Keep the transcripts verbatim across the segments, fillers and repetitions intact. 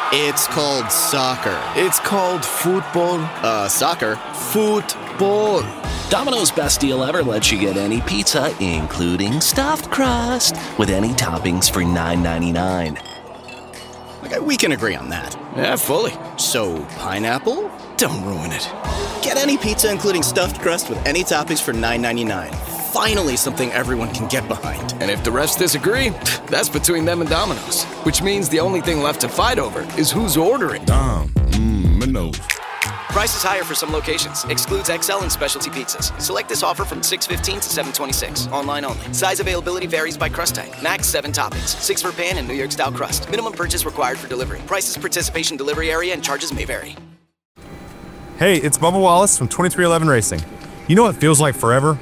It's called soccer. It's called football. Uh, soccer. Football. Domino's Best Deal Ever lets you get any pizza, including stuffed crust, with any toppings for nine ninety-nine. Okay, we can agree on that. Yeah, fully. So, pineapple? Don't ruin it. Get any pizza, including stuffed crust, with any toppings for nine ninety-nine. Finally, something everyone can get behind. And if the rest disagree, that's between them and Domino's. Which means the only thing left to fight over is who's ordering. Dom, mmm, Minos. Price is higher for some locations. Excludes X L and specialty pizzas. Select this offer from six fifteen to seven twenty-six. Online only. Size availability varies by crust type. Max seven toppings. Six for pan and New York style crust. Minimum purchase required for delivery. Prices, participation, delivery area, and charges may vary. Hey, it's Bubba Wallace from twenty-three eleven Racing. You know what feels like forever?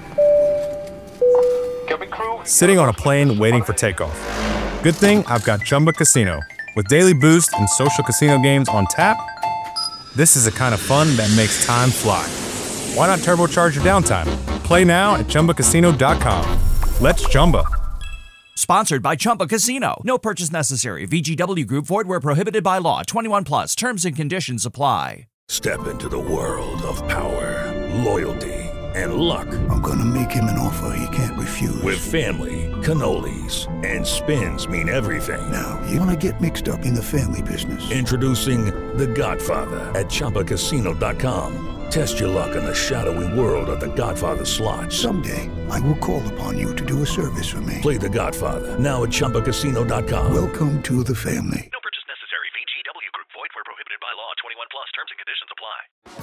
Sitting on a plane waiting for takeoff. Good thing I've got Chumba Casino. With daily boost and social casino games on tap, this is the kind of fun that makes time fly. Why not turbocharge your downtime? Play now at Chumba Casino dot com. Let's Chumba. Sponsored by Chumba Casino. No purchase necessary. V G W Group. Void where prohibited by law. twenty-one plus. Terms and conditions apply. Step into the world of power, loyalty, and luck. I'm gonna make him an offer he can't refuse. With family, cannolis, and spins mean everything. Now, you wanna get mixed up in the family business. Introducing The Godfather at Chumba Casino dot com. Test your luck in the shadowy world of The Godfather slot. Someday, I will call upon you to do a service for me. Play The Godfather, now at Chumba Casino dot com. Welcome to the family. No purchase necessary. V G W Group. Void where prohibited by law. twenty-one plus. Terms and conditions apply.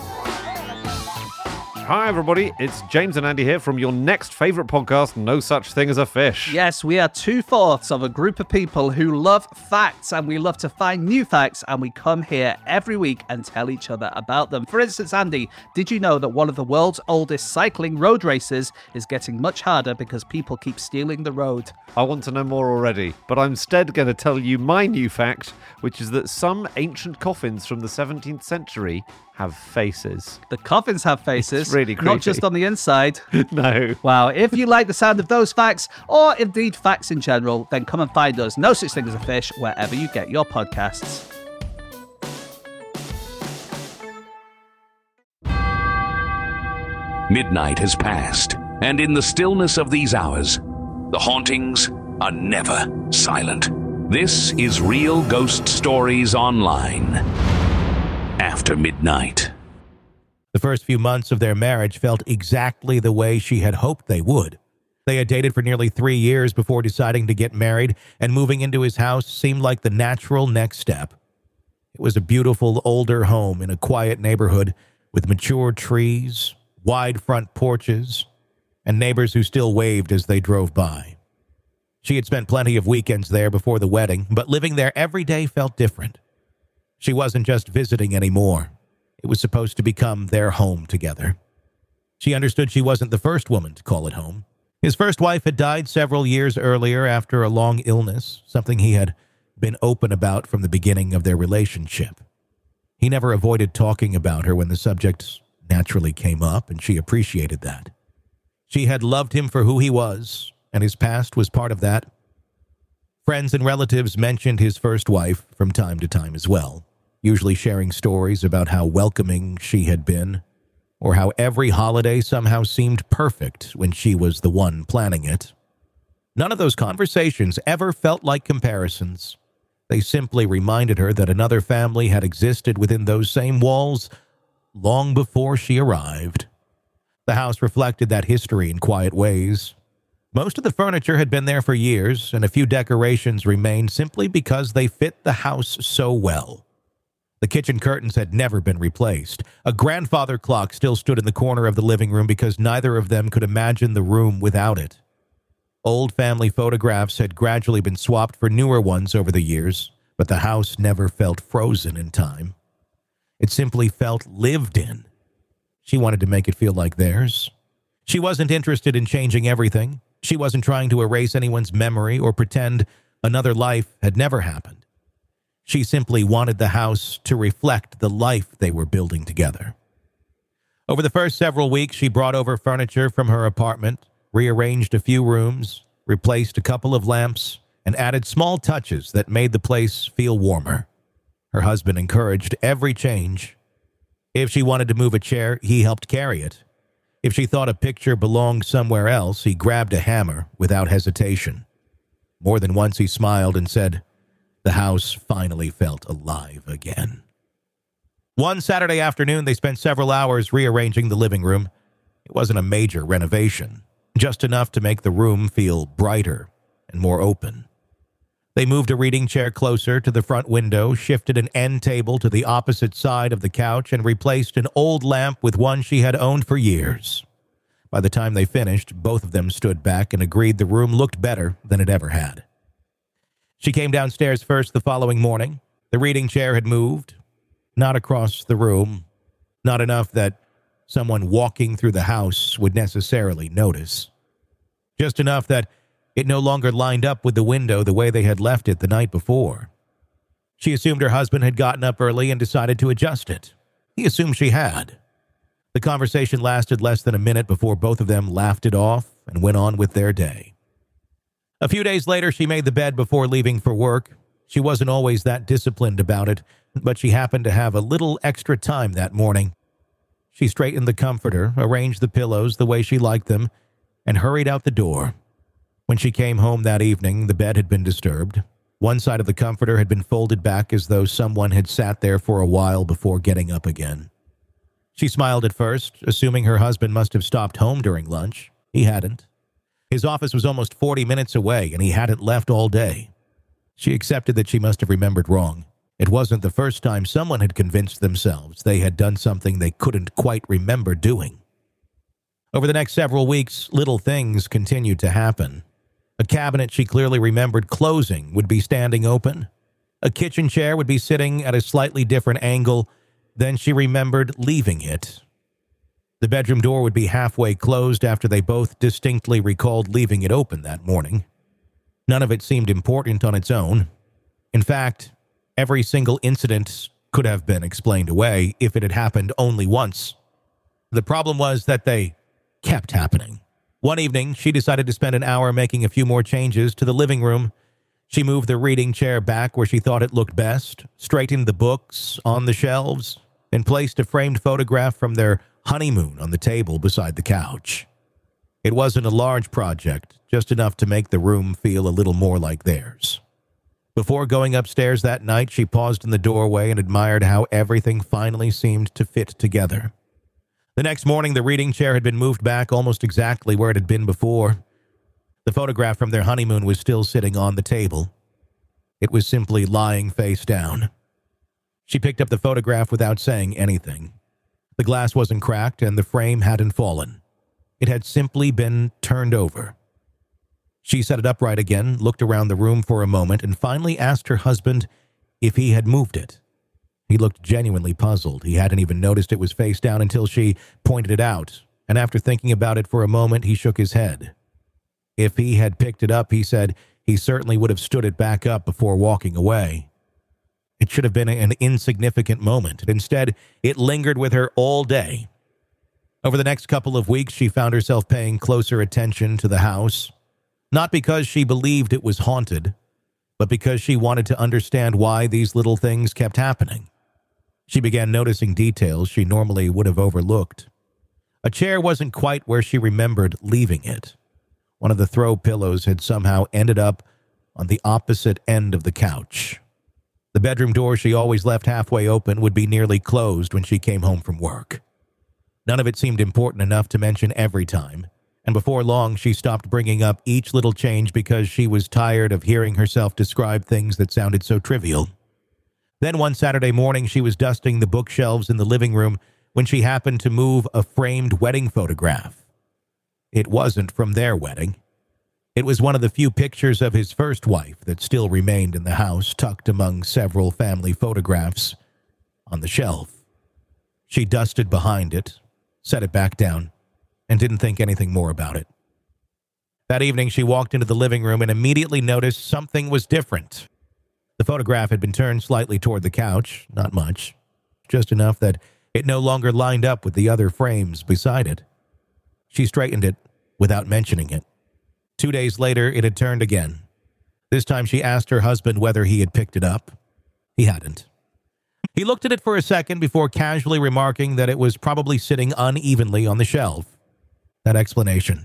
Hi everybody, it's James and Andy here from your next favourite podcast, No Such Thing as a Fish. Yes, we are two-fourths of a group of people who love facts, and we love to find new facts, and we come here every week and tell each other about them. For instance, Andy, did you know that one of the world's oldest cycling road races is getting much harder because people keep stealing the road? I want to know more already, but I'm instead going to tell you my new fact, which is that some ancient coffins from the seventeenth century have faces. The coffins have faces. It's really creepy. Not just on the inside. No. Wow. If you like the sound of those facts, or indeed facts in general, then come and find us, No Such Thing as a Fish, wherever you get your podcasts. Midnight has passed, and in the stillness of these hours, the hauntings are never silent. This is Real Ghost Stories Online. After midnight. The first few months of their marriage felt exactly the way she had hoped they would. They had dated for nearly three years before deciding to get married, and moving into his house seemed like the natural next step. It was a beautiful older home in a quiet neighborhood with mature trees, wide front porches, and neighbors who still waved as they drove by. She had spent plenty of weekends there before the wedding, but living there every day felt different. She wasn't just visiting anymore. It was supposed to become their home together. She understood she wasn't the first woman to call it home. His first wife had died several years earlier after a long illness, something he had been open about from the beginning of their relationship. He never avoided talking about her when the subject naturally came up, and she appreciated that. She had loved him for who he was, and his past was part of that. Friends and relatives mentioned his first wife from time to time as well, usually sharing stories about how welcoming she had been, or how every holiday somehow seemed perfect when she was the one planning it. None of those conversations ever felt like comparisons. They simply reminded her that another family had existed within those same walls long before she arrived. The house reflected that history in quiet ways. Most of the furniture had been there for years, and a few decorations remained simply because they fit the house so well. The kitchen curtains had never been replaced. A grandfather clock still stood in the corner of the living room because neither of them could imagine the room without it. Old family photographs had gradually been swapped for newer ones over the years, but the house never felt frozen in time. It simply felt lived in. She wanted to make it feel like theirs. She wasn't interested in changing everything. She wasn't trying to erase anyone's memory or pretend another life had never happened. She simply wanted the house to reflect the life they were building together. Over the first several weeks, she brought over furniture from her apartment, rearranged a few rooms, replaced a couple of lamps, and added small touches that made the place feel warmer. Her husband encouraged every change. If she wanted to move a chair, he helped carry it. If she thought a picture belonged somewhere else, he grabbed a hammer without hesitation. More than once he smiled and said, the house finally felt alive again. One Saturday afternoon, they spent several hours rearranging the living room. It wasn't a major renovation, just enough to make the room feel brighter and more open. They moved a reading chair closer to the front window, shifted an end table to the opposite side of the couch, and replaced an old lamp with one she had owned for years. By the time they finished, both of them stood back and agreed the room looked better than it ever had. She came downstairs first the following morning. The reading chair had moved, not across the room, not enough that someone walking through the house would necessarily notice. Just enough that it no longer lined up with the window the way they had left it the night before. She assumed her husband had gotten up early and decided to adjust it. He assumed she had. The conversation lasted less than a minute before both of them laughed it off and went on with their day. A few days later, she made the bed before leaving for work. She wasn't always that disciplined about it, but she happened to have a little extra time that morning. She straightened the comforter, arranged the pillows the way she liked them, and hurried out the door. When she came home that evening, the bed had been disturbed. One side of the comforter had been folded back as though someone had sat there for a while before getting up again. She smiled at first, assuming her husband must have stopped home during lunch. He hadn't. His office was almost forty minutes away, and he hadn't left all day. She accepted that she must have remembered wrong. It wasn't the first time someone had convinced themselves they had done something they couldn't quite remember doing. Over the next several weeks, little things continued to happen. A cabinet she clearly remembered closing would be standing open. A kitchen chair would be sitting at a slightly different angle than she remembered leaving it. The bedroom door would be halfway closed after they both distinctly recalled leaving it open that morning. None of it seemed important on its own. In fact, every single incident could have been explained away if it had happened only once. The problem was that they kept happening. One evening, she decided to spend an hour making a few more changes to the living room. She moved the reading chair back where she thought it looked best, straightened the books on the shelves, and placed a framed photograph from their honeymoon on the table beside the couch. It wasn't a large project, just enough to make the room feel a little more like theirs. Before going upstairs that night, she paused in the doorway and admired how everything finally seemed to fit together. The next morning, the reading chair had been moved back almost exactly where it had been before. The photograph from their honeymoon was still sitting on the table. It was simply lying face down. She picked up the photograph without saying anything. The glass wasn't cracked and the frame hadn't fallen. It had simply been turned over. She set it upright again, looked around the room for a moment, and finally asked her husband if he had moved it. He looked genuinely puzzled. He hadn't even noticed it was face down until she pointed it out, and after thinking about it for a moment, he shook his head. If he had picked it up, he said, he certainly would have stood it back up before walking away. It should have been an insignificant moment. Instead, it lingered with her all day. Over the next couple of weeks, she found herself paying closer attention to the house, not because she believed it was haunted, but because she wanted to understand why these little things kept happening. She began noticing details she normally would have overlooked. A chair wasn't quite where she remembered leaving it. One of the throw pillows had somehow ended up on the opposite end of the couch. The bedroom door she always left halfway open would be nearly closed when she came home from work. None of it seemed important enough to mention every time, and before long she stopped bringing up each little change because she was tired of hearing herself describe things that sounded so trivial. Then one Saturday morning she was dusting the bookshelves in the living room when she happened to move a framed wedding photograph. It wasn't from their wedding. It was one of the few pictures of his first wife that still remained in the house, tucked among several family photographs on the shelf. She dusted behind it, set it back down, and didn't think anything more about it. That evening, she walked into the living room and immediately noticed something was different. The photograph had been turned slightly toward the couch, not much, just enough that it no longer lined up with the other frames beside it. She straightened it without mentioning it. Two days later, it had turned again. This time she asked her husband whether he had picked it up. He hadn't. He looked at it for a second before casually remarking that it was probably sitting unevenly on the shelf. That explanation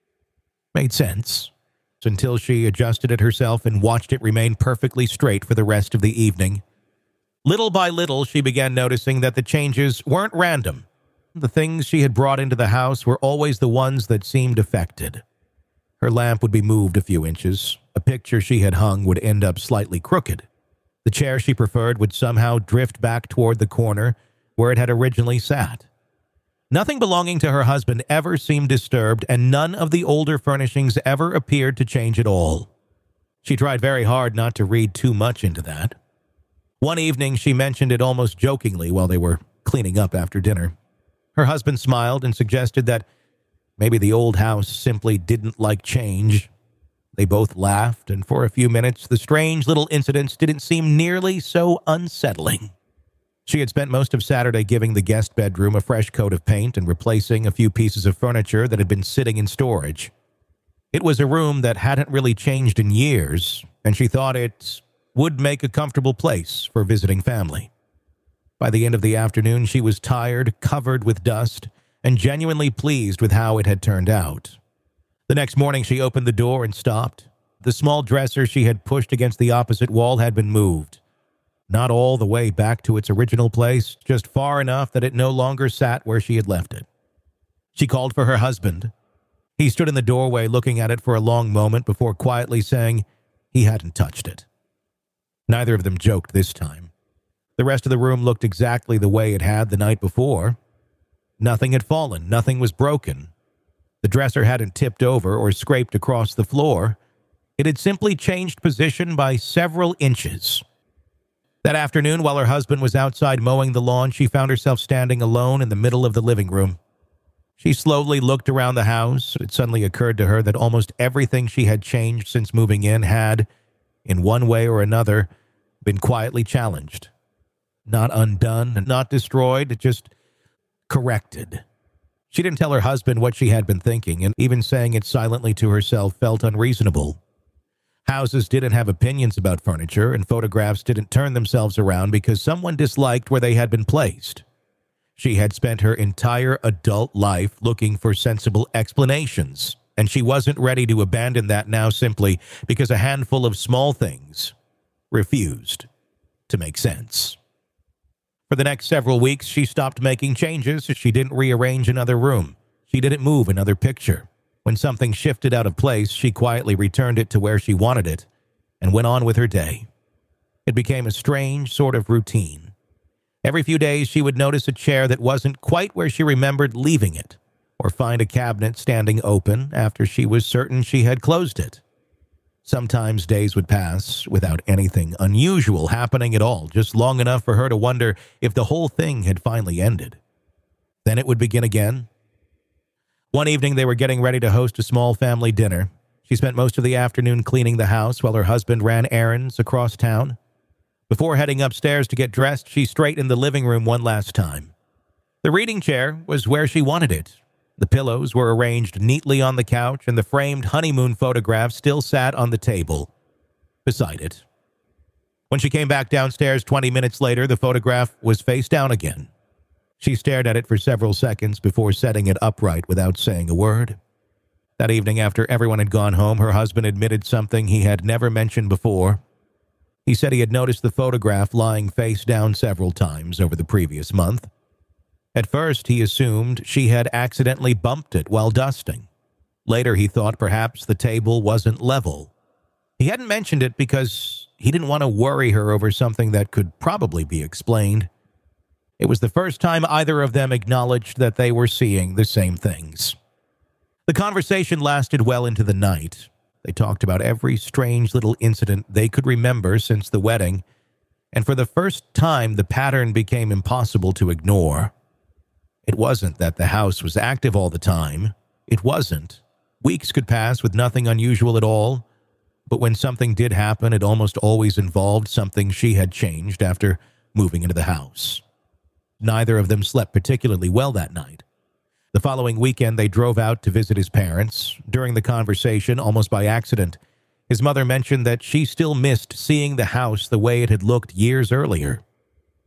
made sense until she adjusted it herself and watched it remain perfectly straight for the rest of the evening. Little by little, she began noticing that the changes weren't random. The things she had brought into the house were always the ones that seemed affected. Her lamp would be moved a few inches. A picture she had hung would end up slightly crooked. The chair she preferred would somehow drift back toward the corner where it had originally sat. Nothing belonging to her husband ever seemed disturbed, and none of the older furnishings ever appeared to change at all. She tried very hard not to read too much into that. One evening, she mentioned it almost jokingly while they were cleaning up after dinner. Her husband smiled and suggested that maybe the old house simply didn't like change. They both laughed, and for a few minutes, the strange little incidents didn't seem nearly so unsettling. She had spent most of Saturday giving the guest bedroom a fresh coat of paint and replacing a few pieces of furniture that had been sitting in storage. It was a room that hadn't really changed in years, and she thought it would make a comfortable place for visiting family. By the end of the afternoon, she was tired, covered with dust, and genuinely pleased with how it had turned out. The next morning, she opened the door and stopped. The small dresser she had pushed against the opposite wall had been moved. Not all the way back to its original place, just far enough that it no longer sat where she had left it. She called for her husband. He stood in the doorway looking at it for a long moment before quietly saying he hadn't touched it. Neither of them joked this time. The rest of the room looked exactly the way it had the night before. Nothing had fallen, nothing was broken. The dresser hadn't tipped over or scraped across the floor. It had simply changed position by several inches. That afternoon, while her husband was outside mowing the lawn, she found herself standing alone in the middle of the living room. She slowly looked around the house. It suddenly occurred to her that almost everything she had changed since moving in had, in one way or another, been quietly challenged. Not undone and not destroyed, just corrected. She didn't tell her husband what she had been thinking, and even saying it silently to herself felt unreasonable. Houses didn't have opinions about furniture, and photographs didn't turn themselves around because someone disliked where they had been placed. She had spent her entire adult life looking for sensible explanations, and she wasn't ready to abandon that now simply because a handful of small things refused to make sense. For the next several weeks, she stopped making changes. She didn't rearrange another room. She didn't move another picture. When something shifted out of place, she quietly returned it to where she wanted it and went on with her day. It became a strange sort of routine. Every few days, she would notice a chair that wasn't quite where she remembered leaving it, or find a cabinet standing open after she was certain she had closed it. Sometimes days would pass without anything unusual happening at all, just long enough for her to wonder if the whole thing had finally ended. Then it would begin again. One evening, they were getting ready to host a small family dinner. She spent most of the afternoon cleaning the house while her husband ran errands across town. Before heading upstairs to get dressed, she straightened the living room one last time. The reading chair was where she wanted it. The pillows were arranged neatly on the couch, and the framed honeymoon photograph still sat on the table beside it. When she came back downstairs twenty minutes later, the photograph was face down again. She stared at it for several seconds before setting it upright without saying a word. That evening, after everyone had gone home, her husband admitted something he had never mentioned before. He said he had noticed the photograph lying face down several times over the previous month. At first, he assumed she had accidentally bumped it while dusting. Later, he thought perhaps the table wasn't level. He hadn't mentioned it because he didn't want to worry her over something that could probably be explained. It was the first time either of them acknowledged that they were seeing the same things. The conversation lasted well into the night. They talked about every strange little incident they could remember since the wedding, and for the first time, the pattern became impossible to ignore. It wasn't that the house was active all the time. It wasn't. Weeks could pass with nothing unusual at all, but when something did happen, it almost always involved something she had changed after moving into the house. Neither of them slept particularly well that night. The following weekend, they drove out to visit his parents. During the conversation, almost by accident, his mother mentioned that she still missed seeing the house the way it had looked years earlier.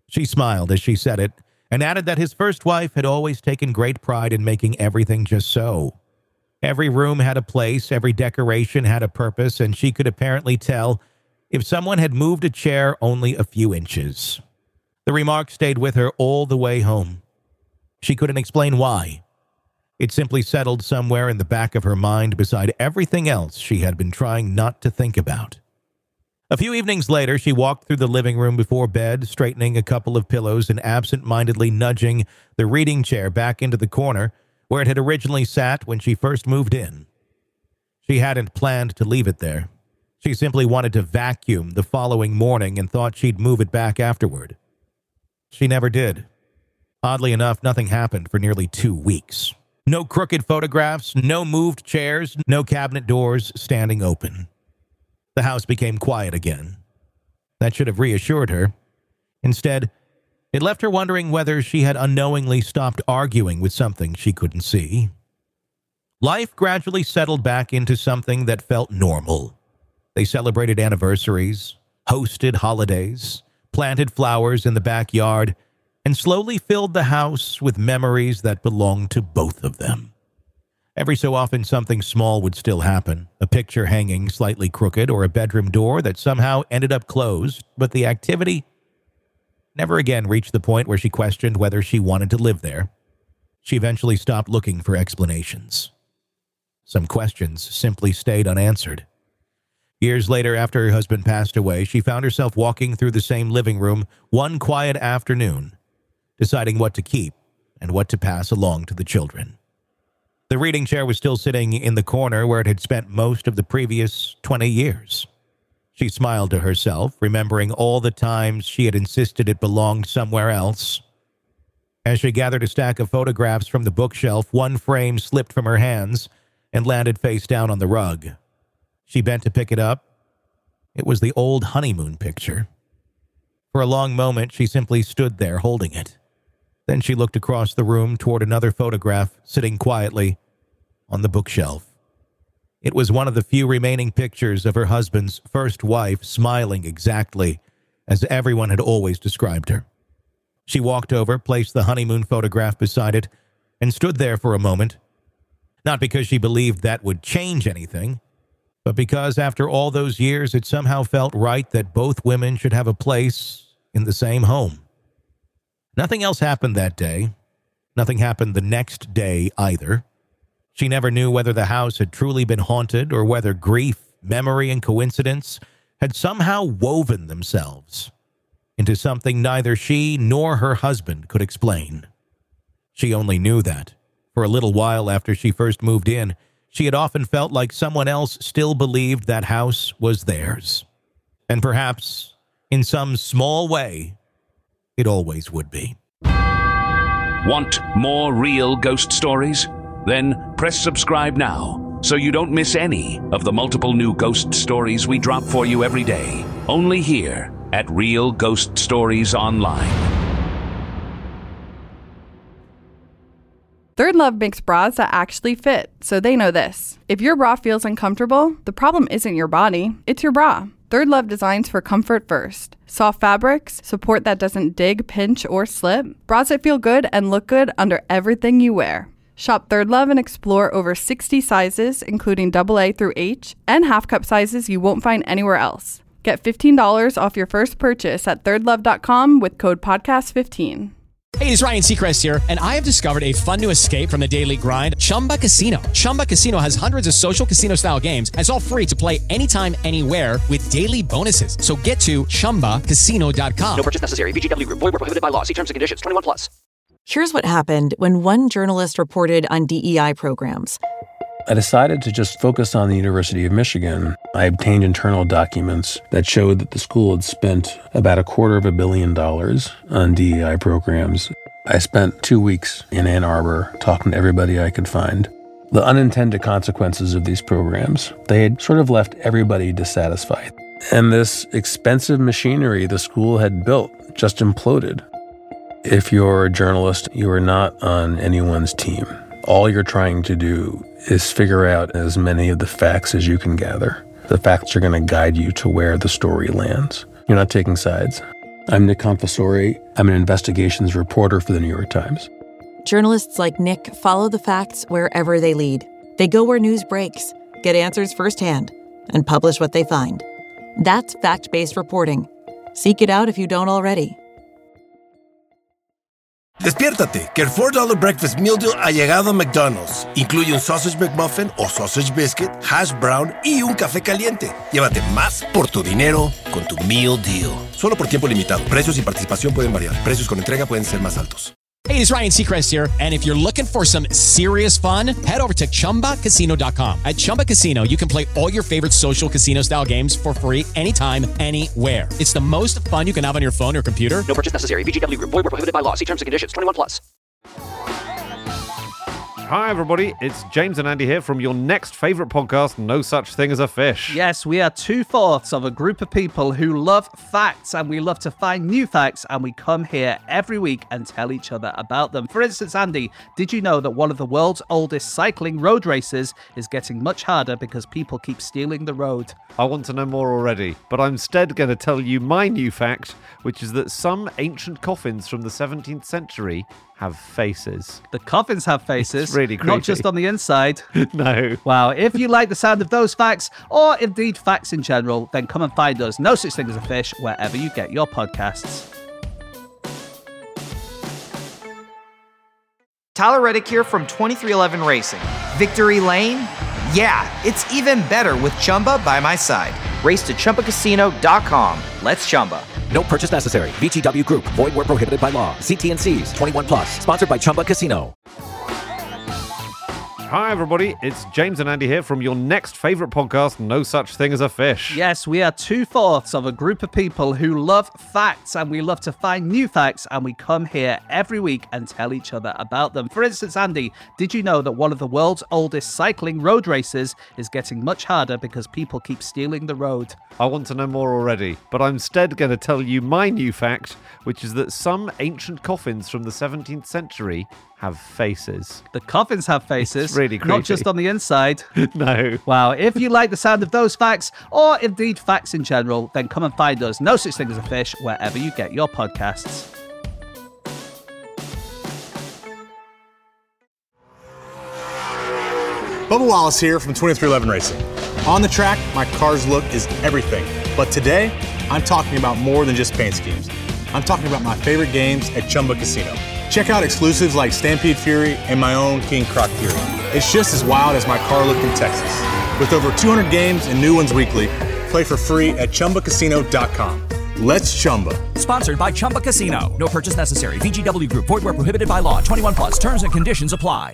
She smiled as she said it and added that his first wife had always taken great pride in making everything just so. Every room had a place, every decoration had a purpose, and she could apparently tell if someone had moved a chair only a few inches. The remark stayed with her all the way home. She couldn't explain why. It simply settled somewhere in the back of her mind beside everything else she had been trying not to think about. A few evenings later, she walked through the living room before bed, straightening a couple of pillows and absent-mindedly nudging the reading chair back into the corner where it had originally sat when she first moved in. She hadn't planned to leave it there. She simply wanted to vacuum the following morning and thought she'd move it back afterward. She never did. Oddly enough, nothing happened for nearly two weeks. No crooked photographs, no moved chairs, no cabinet doors standing open. The house became quiet again. That should have reassured her. Instead, it left her wondering whether she had unknowingly stopped arguing with something she couldn't see. Life gradually settled back into something that felt normal. They celebrated anniversaries, hosted holidays, planted flowers in the backyard, and slowly filled the house with memories that belonged to both of them. Every so often, something small would still happen, a picture hanging slightly crooked or a bedroom door that somehow ended up closed, but the activity never again reached the point where she questioned whether she wanted to live there. She eventually stopped looking for explanations. Some questions simply stayed unanswered. Years later, after her husband passed away, she found herself walking through the same living room one quiet afternoon, deciding what to keep and what to pass along to the children. The reading chair was still sitting in the corner where it had spent most of the previous twenty years. She smiled to herself, remembering all the times she had insisted it belonged somewhere else. As she gathered a stack of photographs from the bookshelf, one frame slipped from her hands and landed face down on the rug. She bent to pick it up. It was the old honeymoon picture. For a long moment, she simply stood there holding it. Then she looked across the room toward another photograph sitting quietly on the bookshelf. It was one of the few remaining pictures of her husband's first wife smiling exactly as everyone had always described her. She walked over, placed the honeymoon photograph beside it, and stood there for a moment, not because she believed that would change anything, but because after all those years it somehow felt right that both women should have a place in the same home. Nothing else happened that day. Nothing happened the next day either. She never knew whether the house had truly been haunted or whether grief, memory, and coincidence had somehow woven themselves into something neither she nor her husband could explain. She only knew that, for a little while after she first moved in, she had often felt like someone else still believed that house was theirs. And perhaps, in some small way, it always would be. Want more real ghost stories? Then press subscribe now so you don't miss any of the multiple new ghost stories we drop for you every day. Only here at Real Ghost Stories Online. Third Love makes bras that actually fit, so they know this. If your bra feels uncomfortable, the problem isn't your body, it's your bra. Third Love designs for comfort first. Soft fabrics, support that doesn't dig, pinch, or slip. Bras that feel good and look good under everything you wear. Shop Third Love and explore over sixty sizes, including double A through H, and half-cup sizes you won't find anywhere else. Get fifteen dollars off your first purchase at third love dot com with code podcast fifteen. Hey, it's Ryan Seacrest here, and I have discovered a fun new escape from the daily grind, Chumba Casino. Chumba Casino has hundreds of social casino-style games, and it's all free to play anytime, anywhere with daily bonuses. So get to chumba casino dot com. No purchase necessary. V G W Group. Void where prohibited by law. See terms and conditions. twenty-one plus. Here's what happened when one journalist reported on D E I programs. I decided to just focus on the University of Michigan. I obtained internal documents that showed that the school had spent about a quarter of a billion dollars on D E I programs. I spent two weeks in Ann Arbor talking to everybody I could find. The unintended consequences of these programs, they had sort of left everybody dissatisfied. And this expensive machinery the school had built just imploded. If you're a journalist, you are not on anyone's team. All you're trying to do is figure out as many of the facts as you can gather. The facts are going to guide you to where the story lands. You're not taking sides. I'm Nick Confessori. I'm an investigations reporter for the New York Times. Journalists like Nick follow the facts wherever they lead. They go where news breaks, get answers firsthand, and publish what they find. That's fact-based reporting. Seek it out if you don't already. Despiértate, que el four dollar breakfast meal deal ha llegado a McDonald's. Incluye un sausage McMuffin o sausage biscuit, hash brown y un café caliente. Llévate más por tu dinero con tu meal deal. Solo por tiempo limitado. Precios y participación pueden variar. Precios con entrega pueden ser más altos. Hey, it's Ryan Seacrest here, and if you're looking for some serious fun, head over to Chumba Casino dot com. At Chumba Casino, you can play all your favorite social casino-style games for free anytime, anywhere. It's the most fun you can have on your phone or computer. No purchase necessary. V G W Group. Void where prohibited by law. See terms and conditions. twenty-one plus. Hi, everybody. It's James and Andy here from your next favourite podcast, No Such Thing as a Fish. Yes, we are two-fourths of a group of people who love facts, and we love to find new facts, and we come here every week and tell each other about them. For instance, Andy, did you know that one of the world's oldest cycling road races is getting much harder because people keep stealing the road? I want to know more already, but I'm instead going to tell you my new fact, which is that some ancient coffins from the seventeenth century have faces. The coffins have faces. It's really creepy. Not just on the inside. No. Wow. If you like the sound of those facts, or indeed facts in general, then come and find us, No Such Thing as a Fish, wherever you get your podcasts. Tyler Reddick here from twenty-three eleven Racing. Victory Lane? Yeah, it's even better with Chumba by my side. Race to Chumba Casino dot com. Let's Chumba. No purchase necessary. V G W Group. Void where prohibited by law. See T and C's. twenty-one plus. Sponsored by Chumba Casino. Hi, everybody. It's James and Andy here from your next favourite podcast, No Such Thing as a Fish. Yes, we are two-fourths of a group of people who love facts, and we love to find new facts, and we come here every week and tell each other about them. For instance, Andy, did you know that one of the world's oldest cycling road races is getting much harder because people keep stealing the road? I want to know more already, but I'm instead going to tell you my new fact, which is that some ancient coffins from the seventeenth century have faces. The coffins have faces. It's really creepy. Not just on the inside. No. Wow. If you like the sound of those facts, or indeed facts in general, then come and find us, No Such Thing as a Fish, wherever you get your podcasts. Bubba Wallace here from twenty-three eleven Racing. On the track, my car's look is everything. But today, I'm talking about more than just paint schemes. I'm talking about my favorite games at Chumba Casino. Check out exclusives like Stampede Fury and my own King Croc Fury. It's just as wild as my car look in Texas. With over two hundred games and new ones weekly, play for free at Chumba Casino dot com. Let's Chumba. Sponsored by Chumba Casino. No purchase necessary. V G W Group. Void where prohibited by law. twenty-one plus. Terms and conditions apply.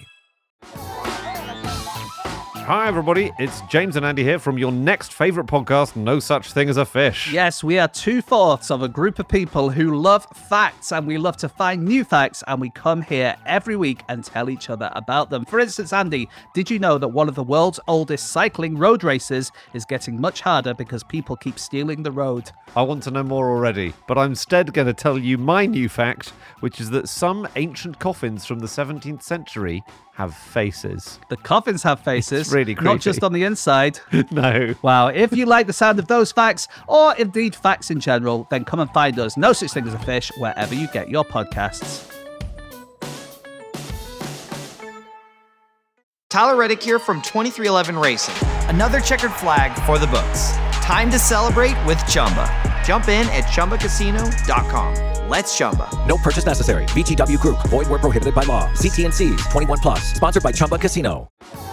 Hi, everybody. It's James and Andy here from your next favourite podcast, No Such Thing as a Fish. Yes, we are two-fourths of a group of people who love facts, and we love to find new facts, and we come here every week and tell each other about them. For instance, Andy, did you know that one of the world's oldest cycling road races is getting much harder because people keep stealing the road? I want to know more already, but I'm instead going to tell you my new fact, which is that some ancient coffins from the seventeenth century have faces. The coffins have faces. It's really creepy. Not just on the inside. No. Wow. If you like the sound of those facts, or indeed facts in general, then come and find us, No Such Thing as a Fish, wherever you get your podcasts. Tyler Reddick here from twenty-three eleven Racing. Another checkered flag for the books. Time to celebrate with Chumba. Jump in at Chumba Casino dot com. Let's Chumba. No purchase necessary. V G W Group. Void where prohibited by law. See T and C's. twenty-one plus. Sponsored by Chumba Casino.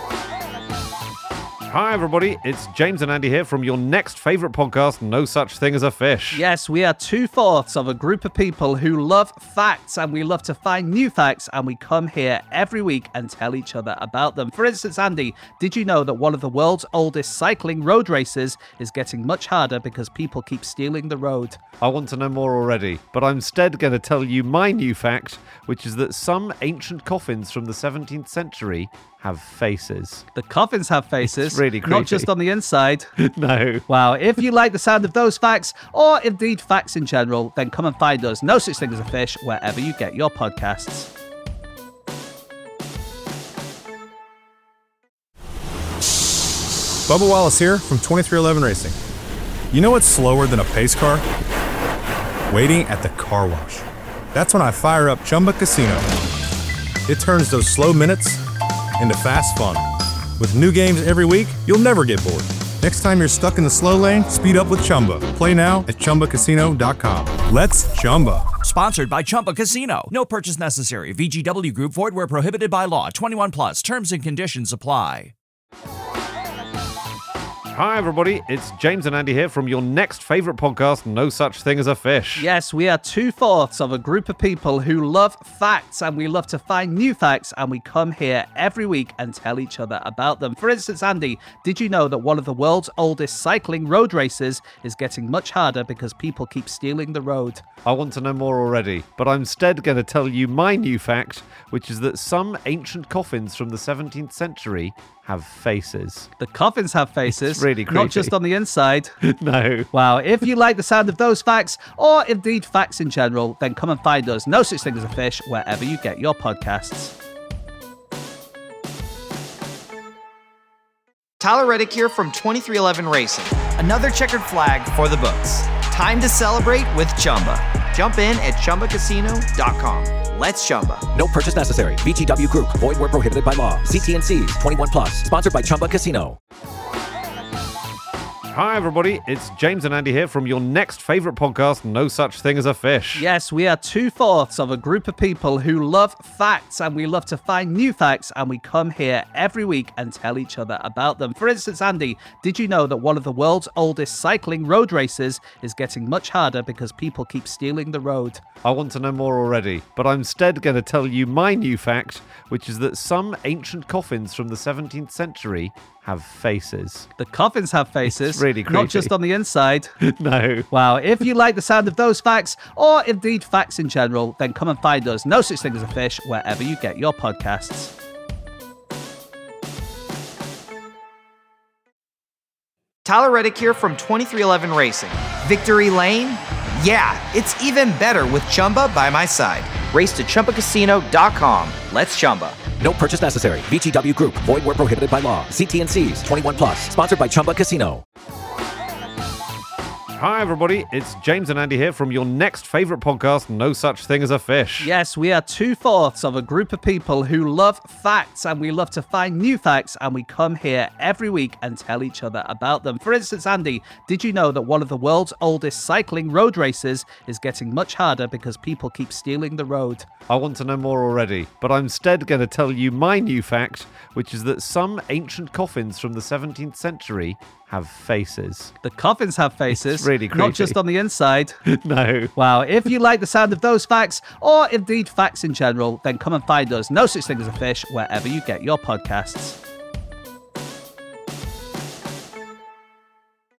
Hi, everybody. It's James and Andy here from your next favourite podcast, No Such Thing as a Fish. Yes, we are two-fourths of a group of people who love facts, and we love to find new facts, and we come here every week and tell each other about them. For instance, Andy, did you know that one of the world's oldest cycling road races is getting much harder because people keep stealing the road? I want to know more already, but I'm instead going to tell you my new fact, which is that some ancient coffins from the seventeenth century have faces. The coffins have faces. It's really creepy. Not just on the inside. No. Wow. If you like the sound of those facts, or indeed facts in general, then come and find us, No Such Thing as a Fish, wherever you get your podcasts. Bubba Wallace here from twenty-three eleven Racing. You know what's slower than a pace car? waiting at the car wash. That's when I fire up Chumba Casino. It turns those slow minutes into fast fun. With new games every week, you'll never get bored. Next time you're stuck in the slow lane, speed up with Chumba. Play now at Chumba Casino dot com. Let's Chumba. Sponsored by Chumba Casino. No purchase necessary. V G W Group. Void where prohibited by law. twenty-one plus. Terms and conditions apply. Hi, everybody. It's James and Andy here from your next favourite podcast, No Such Thing as a Fish. Yes, we are two-fourths of a group of people who love facts, and we love to find new facts, and we come here every week and tell each other about them. For instance, Andy, did you know that one of the world's oldest cycling road races is getting much harder because people keep stealing the road? I want to know more already, but I'm instead going to tell you my new fact, which is that some ancient coffins from the seventeenth century have faces. The coffins have faces. It's really creepy. Not just on the inside. No. Wow. If you like the sound of those facts, or indeed facts in general, then come and find us, No Such Thing as a Fish, wherever you get your podcasts. Tyler Reddick here from twenty-three eleven Racing. Another checkered flag for the books. Time to celebrate with Chumba. Jump in at Chumba Casino dot com. Let's Chumba. No purchase necessary. V G W Group. Void where prohibited by law. See T and C's. twenty-one plus. Sponsored by Chumba Casino. Hi, everybody. It's James and Andy here from your next favourite podcast, No Such Thing as a Fish. Yes, we are two-fourths of a group of people who love facts, and we love to find new facts, and we come here every week and tell each other about them. For instance, Andy, did you know that one of the world's oldest cycling road races is getting much harder because people keep stealing the road? I want to know more already, but I'm instead going to tell you my new fact, which is that some ancient coffins from the seventeenth century have faces. The coffins have faces. It's really creepy. Not just on the inside. No. Wow. If you like the sound of those facts, or indeed facts in general, then come and find us, No Such Thing as a Fish, wherever you get your podcasts. Tyler Reddick here from twenty-three eleven Racing. Victory Lane? Yeah, it's even better with Chumba by my side. Race to Chumba Casino dot com. Let's Chumba. No purchase necessary. V G W Group. Void where prohibited by law. See T and C's. twenty-one plus. Sponsored by Chumba Casino. Hi, everybody. It's James and Andy here from your next favourite podcast, No Such Thing as a Fish. Yes, we are two-fourths of a group of people who love facts, and we love to find new facts, and we come here every week and tell each other about them. For instance, Andy, did you know that one of the world's oldest cycling road races is getting much harder because people keep stealing the road? I want to know more already, but I'm instead going to tell you my new fact, which is that some ancient coffins from the seventeenth century have faces. The coffins have faces. It's really creepy. Not just on the inside. No. Wow. If you like the sound of those facts, or indeed facts in general, then come and find us, No Such Thing as a Fish, wherever you get your podcasts.